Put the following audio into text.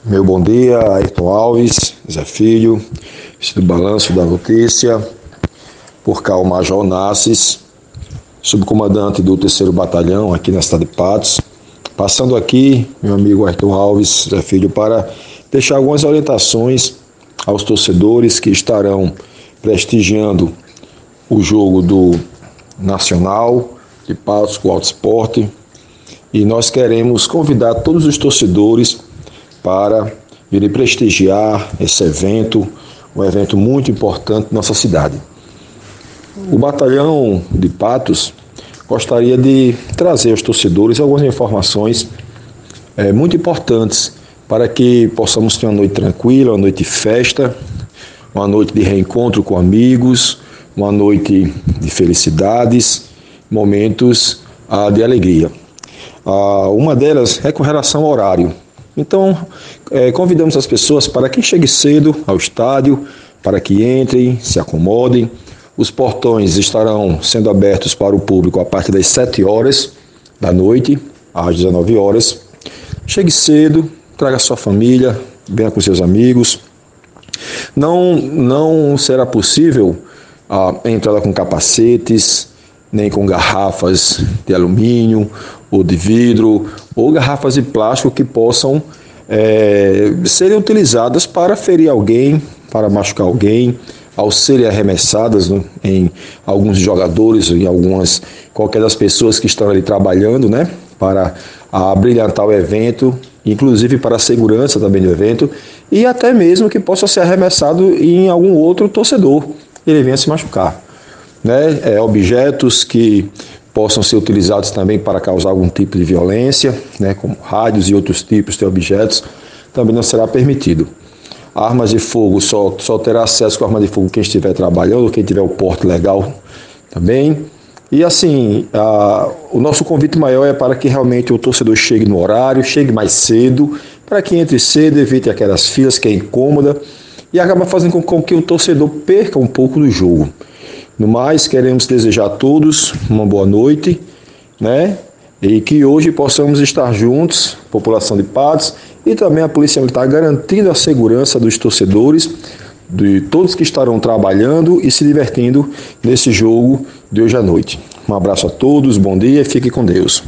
Meu bom dia, Ayrton Alves, Zé Filho, este do Balanço da Notícia, por cá o Major Nassis, subcomandante do 3º Batalhão aqui na cidade de Patos. Passando aqui, meu amigo Ayrton Alves, Zé Filho, para deixar algumas orientações aos torcedores que estarão prestigiando o jogo do Nacional de Patos com o Alto Esporte. E nós queremos convidar todos os torcedores para virem prestigiar esse evento, um evento muito importante na nossa cidade. O Batalhão de Patos gostaria de trazer aos torcedores algumas informações muito importantes para que possamos ter uma noite tranquila, uma noite de festa, uma noite de reencontro com amigos, uma noite de felicidades, momentos de alegria. Uma delas é com relação ao horário. Então, convidamos as pessoas para que chegue cedo ao estádio, para que entrem, se acomodem. Os portões estarão sendo abertos para o público a partir das 7 horas da noite, às 19 horas. Chegue cedo, traga sua família, venha com seus amigos. Não será possível a entrada com capacetes, nem com garrafas de alumínio ou de vidro, ou garrafas de plástico que possam serem utilizadas para ferir alguém, para machucar alguém, ao serem arremessadas em alguns jogadores, em qualquer das pessoas que estão ali trabalhando, né, para brilhantar o evento, inclusive para a segurança também do evento, e até mesmo que possa ser arremessado em algum outro torcedor, ele venha se machucar. Né? Objetos que possam ser utilizados também para causar algum tipo de violência, né? Como rádios e outros tipos de objetos, também não será permitido. Armas de fogo, só terá acesso com arma de fogo quem estiver trabalhando, quem tiver o porte legal também. E assim, o nosso convite maior é para que realmente o torcedor chegue no horário, chegue mais cedo, para que entre cedo, evite aquelas filas que é incômoda e acaba fazendo com que o torcedor perca um pouco do jogo. No mais, queremos desejar a todos uma boa noite, né? E que hoje possamos estar juntos, população de Patos, e também a Polícia Militar garantindo a segurança dos torcedores, de todos que estarão trabalhando e se divertindo nesse jogo de hoje à noite. Um abraço a todos, bom dia e fique com Deus.